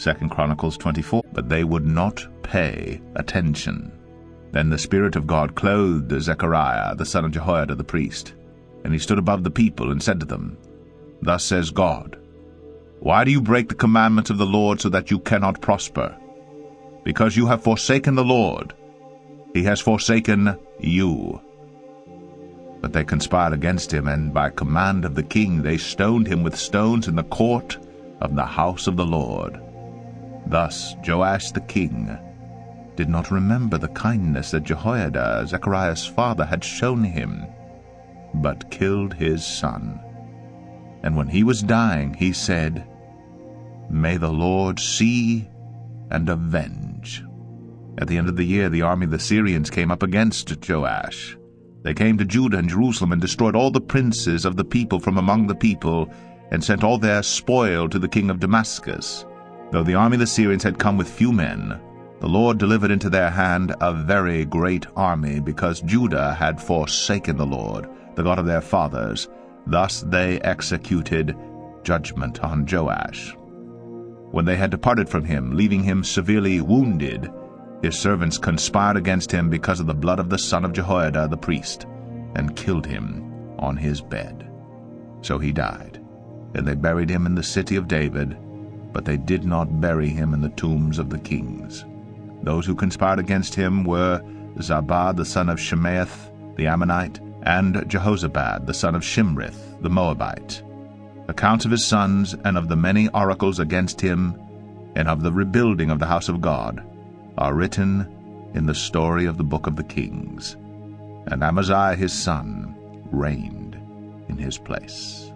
2 Chronicles 24. But they would not pay attention. Then the Spirit of God clothed Zechariah, the son of Jehoiada the priest, and he stood above the people and said to them, Thus says God, Why do you break the commandments of the Lord so that you cannot prosper? Because you have forsaken the Lord, he has forsaken you. But they conspired against him, and by command of the king they stoned him with stones in the court of the house of the Lord. Thus Joash the king did not remember the kindness that Jehoiada, Zechariah's father, had shown him, but killed his son. And when he was dying, he said, May the Lord see and avenge. At the end of the year, the army of the Syrians came up against Joash. They came to Judah and Jerusalem and destroyed all the princes of the people from among the people, and sent all their spoil to the king of Damascus. Though the army of the Syrians had come with few men, the Lord delivered into their hand a very great army, because Judah had forsaken the Lord, the God of their fathers. Thus they executed judgment on Joash. When they had departed from him, leaving him severely wounded, his servants conspired against him because of the blood of the son of Jehoiada the priest, and killed him on his bed. So he died, and they buried him in the city of David, but they did not bury him in the tombs of the kings. Those who conspired against him were Zabad the son of Shemaeth the Ammonite, and Jehozabad the son of Shimrith the Moabite. Accounts of his sons, and of the many oracles against him, and of the rebuilding of the house of God, are written in the story of the book of the Kings. And Amaziah his son reigned in his place.